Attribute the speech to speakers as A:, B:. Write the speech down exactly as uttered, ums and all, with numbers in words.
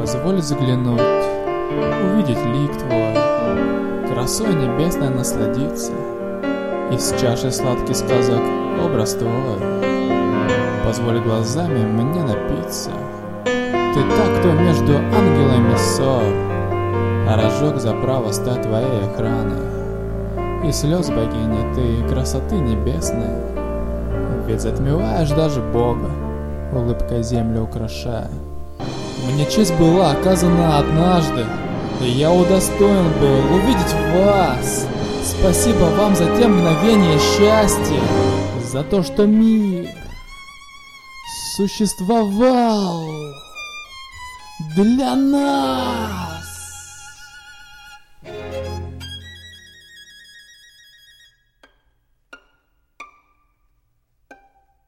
A: Позволь заглянуть, увидеть лик твой, красой небесной насладиться, из чаши сладкий сказок образ твой. Позволь глазами мне напиться, ты так, кто между ангелами ссор, а разжег за право стать твоей охраной. И слез богини ты красоты небесной, ведь затмеваешь даже Бога, улыбкой землю украшая. Мне честь была оказана однажды, и я удостоен был увидеть вас. Спасибо вам за те мгновения счастья, за то, что мир существовал для нас.